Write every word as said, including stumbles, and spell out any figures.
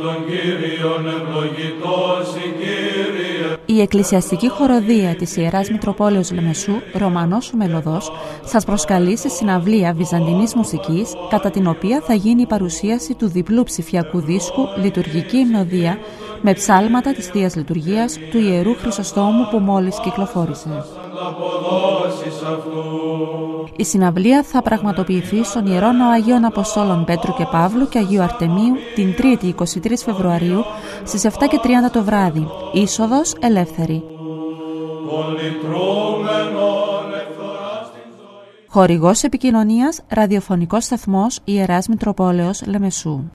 Η εκκλησιαστική χοροδία της Ιεράς Μητροπόλεως Λεμεσού, Ρωμανός ο Μελωδός, σας προσκαλεί σε συναυλία βυζαντινής μουσικής, κατά την οποία θα γίνει η παρουσίαση του διπλού ψηφιακού δίσκου «Λειτουργική Υμνοδία» με ψάλματα της Θείας Λειτουργίας του Ιερού Χρυσοστόμου που μόλις κυκλοφόρησε. Η συναυλία θα πραγματοποιηθεί στον Ιερό Ναό Αγίων Αποστόλων Πέτρου και Παύλου και Αγίου Αρτεμίου την Τρίτη εικοστή τρίτη Φεβρουαρίου στις επτά και τριάντα το βράδυ. Είσοδος ελεύθερη. Χορηγός επικοινωνίας, ραδιοφωνικός σταθμός Ιεράς Μητροπόλεως Λεμεσού.